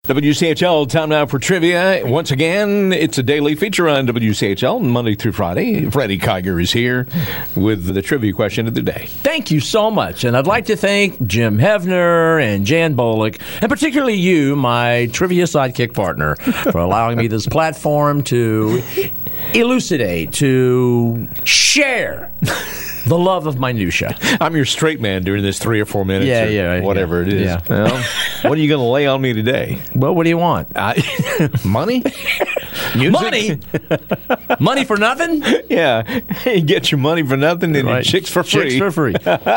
WCHL, time now for trivia. Once again, it's a daily feature on WCHL, Monday through Friday. Freddie Kiger is here with the trivia question of the day. Thank you so much. And I'd like to thank Jim Hefner and Jan Bolick, and particularly you, my trivia sidekick partner, for allowing me this platform to elucidate, to share the love of minutia. I'm your straight man during this 3 or 4 minutes whatever it is. Yeah. Well, what are you going to lay on me today? Well, what do you want? Money? Money? Money for nothing? Yeah. You get your money for nothing and your chicks for free. Chicks for free.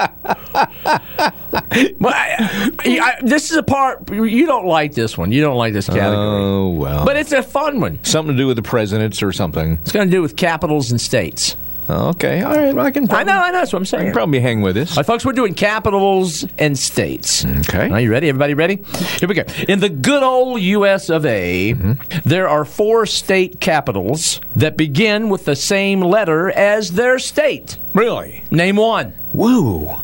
This is a part, you don't like this one. You don't like this category. Oh, well. But it's a fun one. Something to do with the presidents or something. It's going to do with capitals and states. Okay, all right. Well, I know. That's what I'm saying. I can probably hang with this. All right, folks, we're doing capitals and states. Okay. Are you ready? Everybody ready? Here we go. In the good old U.S. of A., there are 4 state capitals that begin with the same letter as their state. Really? Name one. Woo.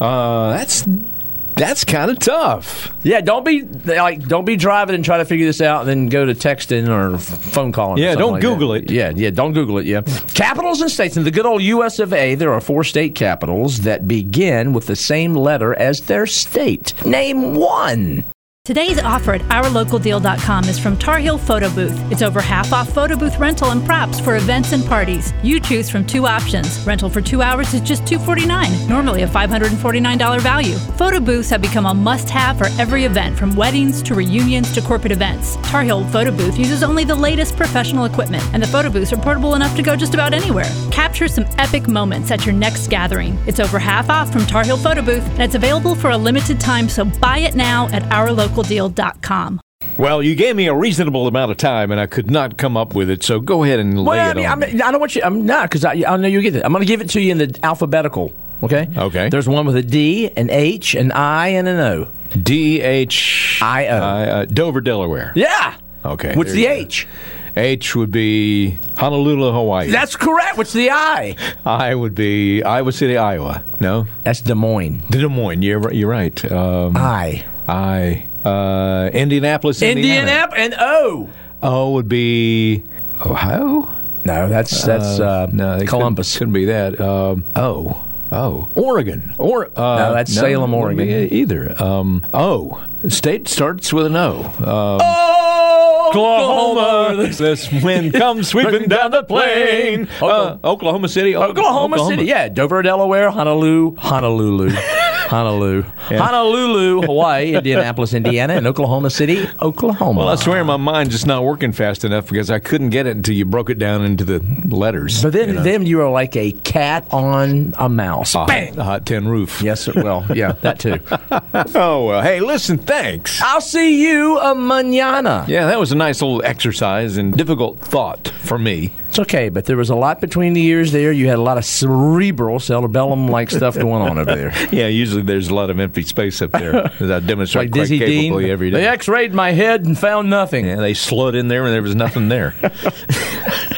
That's kind of tough. Yeah, don't be driving and try to figure this out and then go to texting or phone calling. Yeah, don't like Google that. it. Yeah, don't Google it, yeah. Capitals and states. In the good old U.S. of A., there are 4 state capitals that begin with the same letter as their state. Name one. Today's offer at OurLocalDeal.com is from Tar Heel Photo Booth. It's over half off photo booth rental and props for events and parties. You choose from 2 options. Rental for 2 hours is just $249, normally a $549 value. Photo booths have become a must-have for every event, from weddings to reunions to corporate events. Tar Heel Photo Booth uses only the latest professional equipment, and the photo booths are portable enough to go just about anywhere. Capture some epic moments at your next gathering. It's over half off from Tar Heel Photo Booth, and it's available for a limited time, so buy it now at OurLocalDeal.com. Well, you gave me a reasonable amount of time, and I could not come up with it, so go ahead and lay it on me. I don't want you. I'm not, because I know you get it. I'm going to give it to you in the alphabetical. Okay. Okay. There's one with a D, an H, an I, and an O. D-H-I-O. Dover, Delaware. Yeah. Okay. What's the H? H would be Honolulu, Hawaii. That's correct. What's the I? I would be Iowa City, Iowa. No? That's Des Moines. Des Moines. You're right. Indianapolis, Indiana. Indianapolis and O. O would be Ohio? No, that's Columbus. Couldn't be that. Oregon. No, that's Salem, Oregon. Either. State starts with an O. Oklahoma. This wind comes sweeping down the plain. Oklahoma City. Oklahoma City. Yeah, Dover, Delaware, Honolulu. Honolulu, Hawaii, Indianapolis, Indiana, and Oklahoma City, Oklahoma. Well, I swear my mind's just not working fast enough because I couldn't get it until you broke it down into the letters. But then you are like a cat on a mouse. Bang! A hot tin roof. Yes, sir. Well, yeah, that too. Oh, well, hey, listen, thanks. I'll see you mañana. Yeah, that was a nice little exercise and difficult thought for me. It's okay, but there was a lot between the ears there. You had a lot of cerebellum-like stuff going on over there. Yeah, usually there's a lot of empty space up there, as I demonstrate like quite Dizzy capably Dean. every day. They x-rayed my head and found nothing. Yeah, they slid in there when there was nothing there.